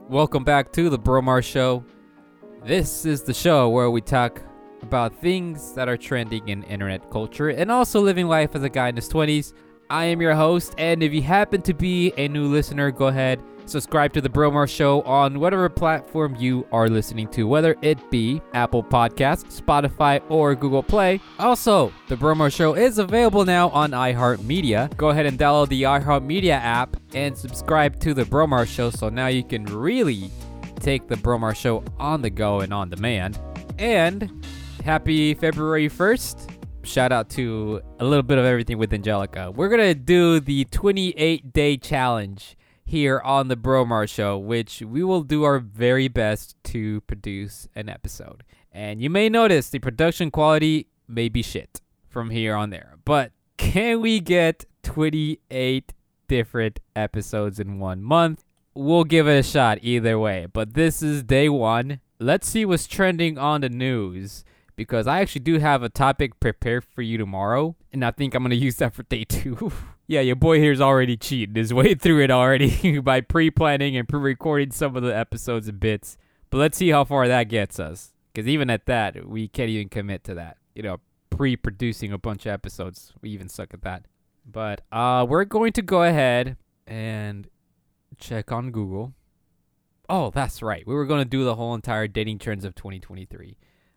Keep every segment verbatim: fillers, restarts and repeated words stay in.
Welcome back to the Bromar Show. This is the show where we talk about things that are trending in internet culture and also living life as a guy in his twenties. I am your host, and if you happen to be a new listener, go ahead, subscribe to the Bromar Show on whatever platform you are listening to, whether it be Apple Podcasts, Spotify, or Google Play. Also, the Bromar Show is available now on iHeartMedia. Go ahead and download the iHeartMedia app and subscribe to the Bromar Show so now you can really take the Bromar Show on the go and on demand. And happy February first. Shout out to a little bit of everything with Angelica. We're going to do the twenty-eight day challenge here on the Bromar Show, which we will do our very best to produce an episode. And you may notice the production quality may be shit from here on there. But can we get twenty-eight different episodes in one month? We'll give it a shot either way. But this is day one. Let's see what's trending on the news, because I actually do have a topic prepared for you tomorrow, and I think I'm going to use that for day two. Yeah, your boy here's already cheating his way through it already by pre-planning and pre-recording some of the episodes and bits. But let's see how far that gets us, because even at that, we can't even commit to that. You know, pre-producing a bunch of episodes, we even suck at that. But uh, we're going to go ahead and check on Google. Oh, that's right. We were going to do the whole entire dating trends of twenty twenty-three.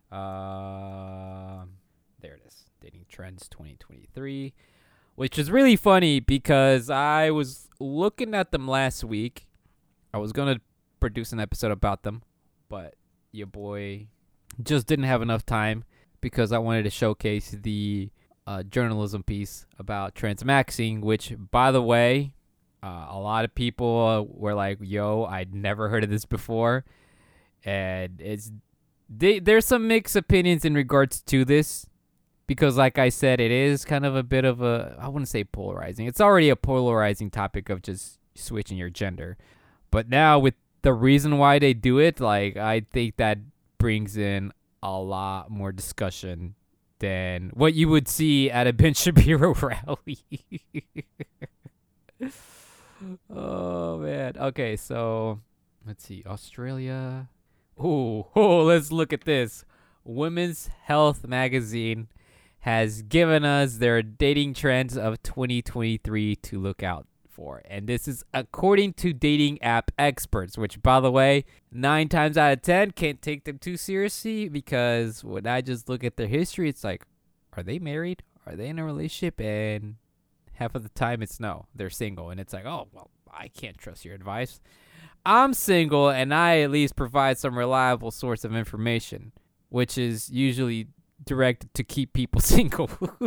Uh, there it is. Dating Trends twenty twenty-three, which is really funny because I was looking at them last week. I was going to produce an episode about them, but your boy just didn't have enough time because I wanted to showcase the uh, journalism piece about transmaxing, which, by the way, uh, a lot of people uh, were like, yo, I'd never heard of this before. And it's They, there's some mixed opinions in regards to this because, like I said, it is kind of a bit of a, I wouldn't say polarizing. It's already a polarizing topic of just switching your gender. But now with the reason why they do it, like, I think that brings in a lot more discussion than what you would see at a Ben Shapiro rally. Oh, man. Okay, so let's see. Australia. Ooh, oh, let's look at this. Women's Health Magazine has given us their dating trends of twenty twenty-three to look out for. And this is according to dating app experts, which, by the way, nine times out of ten can't take them too seriously because when I just look at their history, it's like, are they married? Are they in a relationship? And half of the time it's no, they're single. And it's like, oh, well, I can't trust your advice. I'm single, and I at least provide some reliable source of information, which is usually directed to keep people single.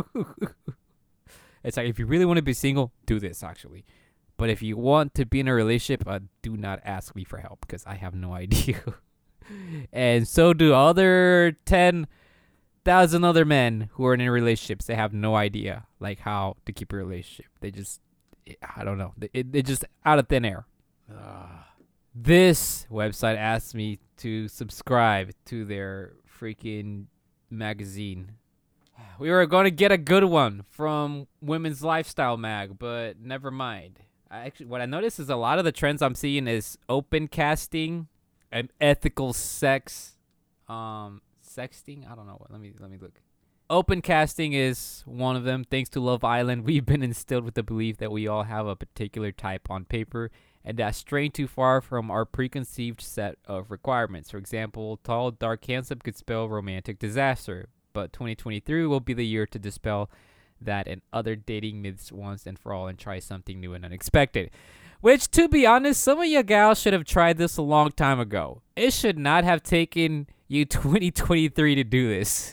It's like, if you really want to be single, do this, actually. But if you want to be in a relationship, uh, do not ask me for help, because I have no idea. And so do other ten thousand other men who are in relationships. They have no idea, like, how to keep a relationship. They just, I don't know. They, it, they're just out of thin air. Ugh. This website asked me to subscribe to their freaking magazine. We were going to get a good one from Women's Lifestyle Mag, but never mind. I actually, what I noticed is a lot of the trends I'm seeing is open casting and ethical sex, um, sexting. I don't know. Let me let me look. Open casting is one of them. Thanks to Love Island, we've been instilled with the belief that we all have a particular type on paper, and that's straying too far from our preconceived set of requirements. For example, tall, dark, handsome could spell romantic disaster, but twenty twenty-three will be the year to dispel that and other dating myths once and for all and try something new and unexpected. Which, to be honest, some of you gals should have tried this a long time ago. It should not have taken you twenty twenty-three to do this.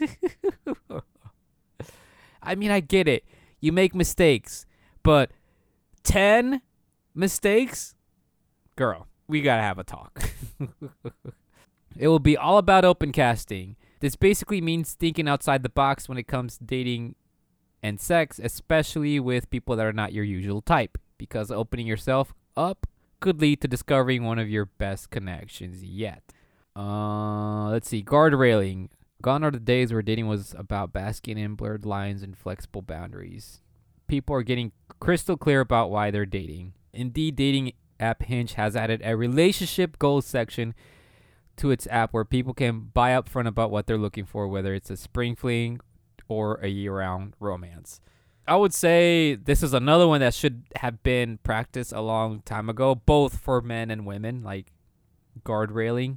I mean, I get it. You make mistakes, but ten mistakes? Girl, we gotta have a talk. It will be all about open casting. This basically means thinking outside the box when it comes to dating and sex, especially with people that are not your usual type, because opening yourself up could lead to discovering one of your best connections yet. Uh, let's see. Guard railing. Gone are the days where dating was about basking in blurred lines and flexible boundaries. People are getting crystal clear about why they're dating. Indeed, dating app Hinge has added a relationship goals section to its app where people can buy upfront about what they're looking for, whether it's a spring fling or a year-round romance. I would say this is another one that should have been practiced a long time ago, both for men and women, like guardrailing.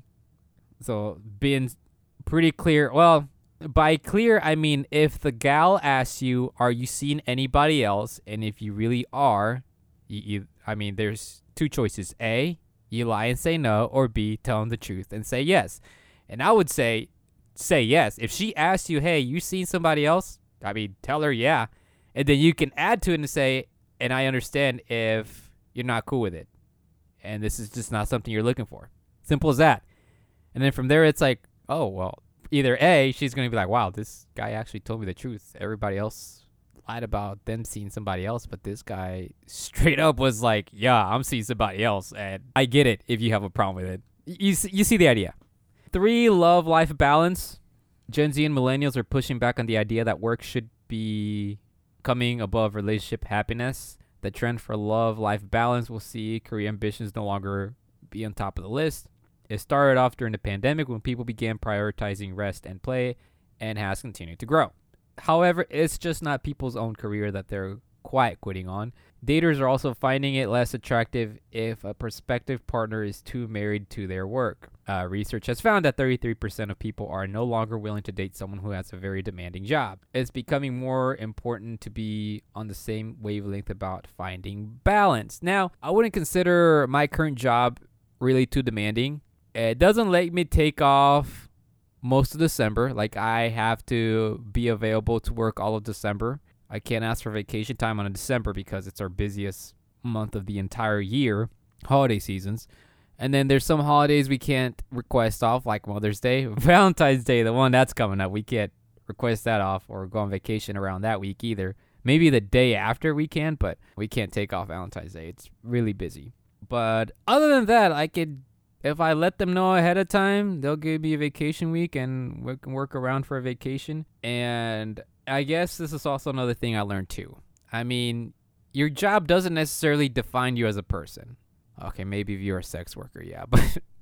So being pretty clear. Well, by clear, I mean if the gal asks you, are you seeing anybody else? And if you really are, you, you I mean, there's two choices. A, you lie and say no, or B, tell them the truth and say yes. And I would say, say yes. If she asks you, hey, you seen somebody else? I mean, tell her yeah. And then you can add to it and say, and I understand if you're not cool with it. And this is just not something you're looking for. Simple as that. And then from there, it's like, oh, well, either A, she's going to be like, wow, this guy actually told me the truth. Everybody else lied about them seeing somebody else, but this guy straight up was like, yeah, I'm seeing somebody else, and I get it if you have a problem with it. You, you see the idea. Three, love-life balance. Gen Z and millennials are pushing back on the idea that work should be coming above relationship happiness. The trend for love-life balance will see career ambitions no longer be on top of the list. It started off during the pandemic when people began prioritizing rest and play, and has continued to grow. However, it's just not people's own career that they're quiet quitting on. Daters are also finding it less attractive if a prospective partner is too married to their work. Uh, research has found that thirty-three percent of people are no longer willing to date someone who has a very demanding job. It's becoming more important to be on the same wavelength about finding balance. Now, I wouldn't consider my current job really too demanding. It doesn't let me take off most of December. Like, I have to be available to work all of December. I can't ask for vacation time on December because it's our busiest month of the entire year, holiday seasons. And then there's some holidays we can't request off, like Mother's Day, Valentine's Day, the one that's coming up. We can't request that off or go on vacation around that week either. Maybe the day after we can, but we can't take off Valentine's Day. It's really busy. But other than that, I could, if I let them know ahead of time, they'll give me a vacation week and we can work around for a vacation. And I guess this is also another thing I learned too. I mean, your job doesn't necessarily define you as a person. Okay, maybe if you're a sex worker, yeah, but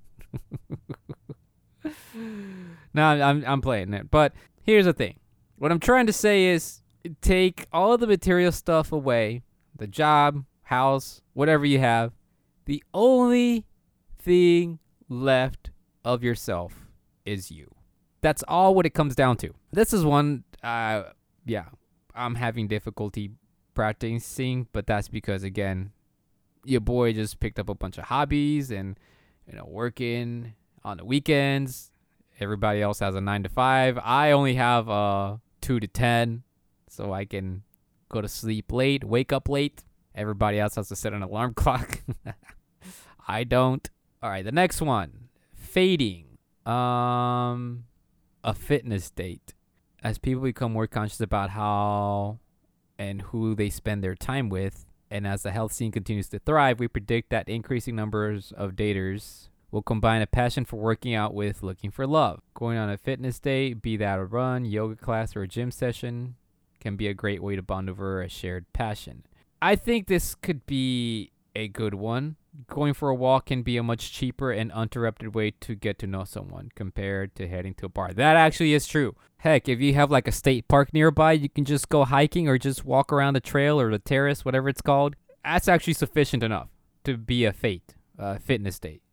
no, I'm I'm playing it. But here's the thing. What I'm trying to say is take all the material stuff away, the job, house, whatever you have. The only thing left of yourself is you. That's all what it comes down to. This is one, uh, yeah, I'm having difficulty practicing, but that's because, again, your boy just picked up a bunch of hobbies and, you know, working on the weekends. Everybody else has a nine to five. I only have a two to ten, so I can go to sleep late, wake up late. Everybody else has to set an alarm clock. I don't. All right, the next one, fading. Um, a fitness date. As people become more conscious about how and who they spend their time with, and as the health scene continues to thrive, we predict that increasing numbers of daters will combine a passion for working out with looking for love. Going on a fitness date, be that a run, yoga class, or a gym session, can be a great way to bond over a shared passion. I think this could be a good one. Going for a walk can be a much cheaper and uninterrupted way to get to know someone compared to heading to a bar. That actually is true. Heck, if you have like a state park nearby, you can just go hiking or just walk around the trail or the terrace, whatever it's called. That's actually sufficient enough to be a fate, a fitness date.